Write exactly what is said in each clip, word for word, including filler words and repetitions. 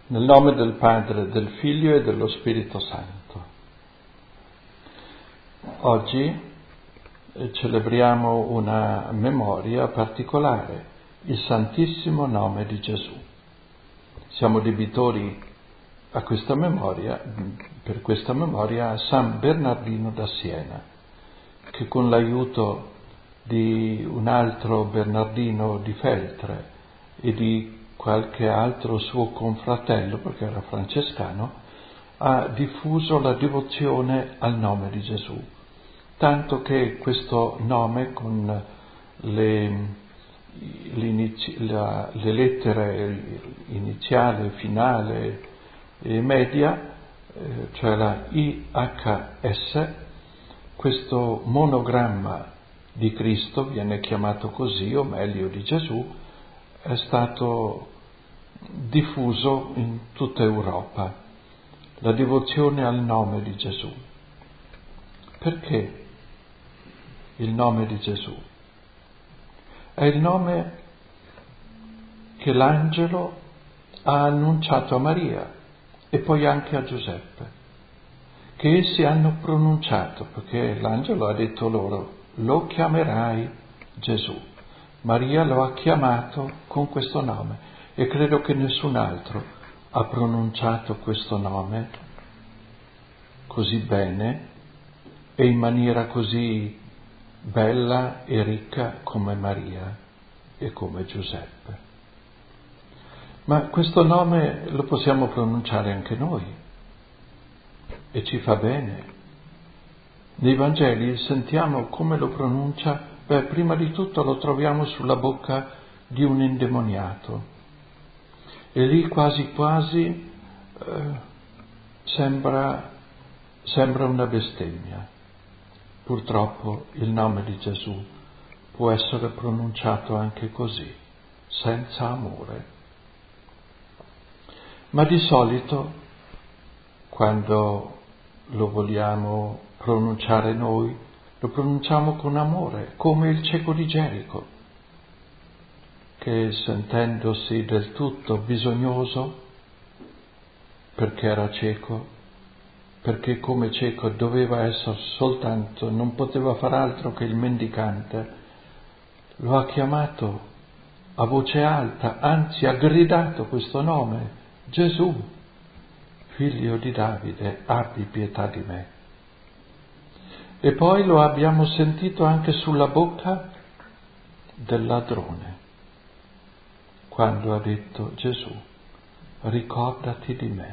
Nel nome del Padre, del Figlio e dello Spirito Santo. Oggi celebriamo una memoria particolare, il Santissimo Nome di Gesù. Siamo debitori a questa memoria, per questa memoria, a San Bernardino da Siena, che con l'aiuto di un altro Bernardino di Feltre e di qualche altro suo confratello, perché era francescano, ha diffuso la devozione al nome di Gesù, tanto che questo nome con le, la, le lettere iniziale, finale e media, eh, cioè la I H S, questo monogramma di Cristo viene chiamato così, o meglio di Gesù, è stato diffuso in tutta Europa, la devozione al nome di Gesù. Perché il nome di Gesù? È il nome che l'angelo ha annunciato a Maria e poi anche a Giuseppe, che essi hanno pronunciato, perché l'angelo ha detto loro: lo chiamerai Gesù. Maria lo ha chiamato con questo nome e credo che nessun altro ha pronunciato questo nome così bene e in maniera così bella e ricca come Maria e come Giuseppe. Ma questo nome lo possiamo pronunciare anche noi e ci fa bene. Nei Vangeli sentiamo come lo pronuncia. Beh, prima di tutto lo troviamo sulla bocca di un indemoniato e lì quasi quasi eh, sembra, sembra una bestemmia. Purtroppo il nome di Gesù può essere pronunciato anche così, senza amore. Ma di solito, quando lo vogliamo pronunciare noi, lo pronunciamo con amore, come il cieco di Gerico, che sentendosi del tutto bisognoso, perché era cieco, perché come cieco doveva essere soltanto, non poteva far altro che il mendicante, lo ha chiamato a voce alta, anzi ha gridato questo nome: Gesù, figlio di Davide, abbi pietà di me. E poi lo abbiamo sentito anche sulla bocca del ladrone, quando ha detto: Gesù, ricordati di me.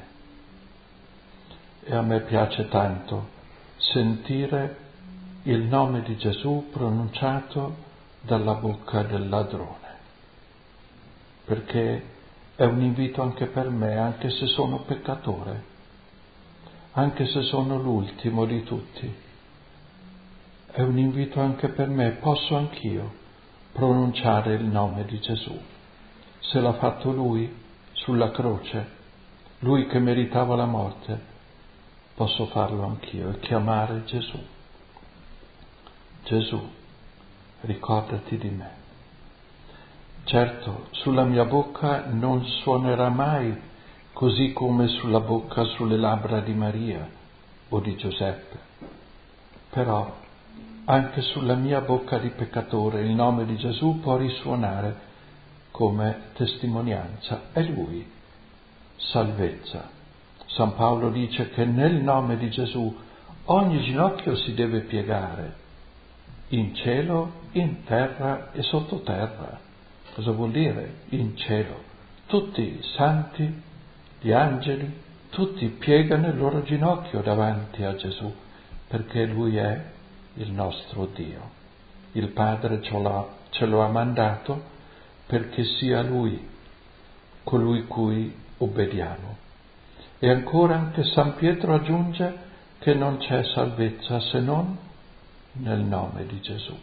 E a me piace tanto sentire il nome di Gesù pronunciato dalla bocca del ladrone, perché è un invito anche per me, anche se sono peccatore, anche se sono l'ultimo di tutti. È un invito anche per me, posso anch'io pronunciare il nome di Gesù. Se l'ha fatto Lui sulla croce, Lui che meritava la morte, posso farlo anch'io e chiamare Gesù. Gesù, ricordati di me. Certo, sulla mia bocca non suonerà mai così come sulla bocca, sulle labbra di Maria o di Giuseppe, però anche sulla mia bocca di peccatore il nome di Gesù può risuonare come testimonianza. È Lui, salvezza. San Paolo dice che nel nome di Gesù ogni ginocchio si deve piegare, in cielo, in terra e sottoterra. Cosa vuol dire in cielo? Tutti i santi, gli angeli, tutti piegano il loro ginocchio davanti a Gesù, perché Lui è il nostro Dio. Il Padre ce, l'ha, ce lo ha mandato perché sia Lui colui cui obbediamo. E ancora anche San Pietro aggiunge che non c'è salvezza se non nel nome di Gesù.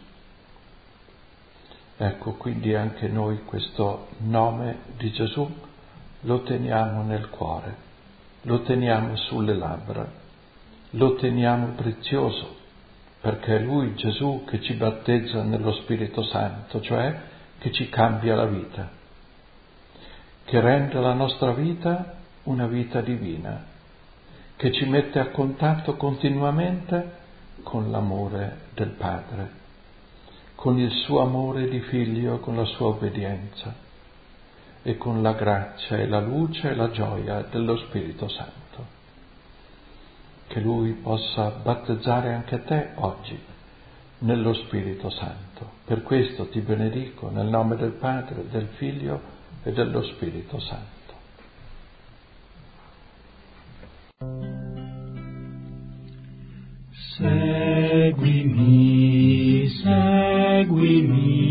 Ecco, quindi anche noi questo nome di Gesù lo teniamo nel cuore, lo teniamo sulle labbra, lo teniamo prezioso, perché è Lui, Gesù, che ci battezza nello Spirito Santo, cioè che ci cambia la vita, che rende la nostra vita una vita divina che ci mette a contatto continuamente con l'amore del Padre, con il suo amore di figlio, con la sua obbedienza e con la grazia e la luce e la gioia dello Spirito Santo. Che Lui possa battezzare anche te oggi nello Spirito Santo. Per questo ti benedico nel nome del Padre, del Figlio e dello Spirito Santo. Seguimi, seguimi.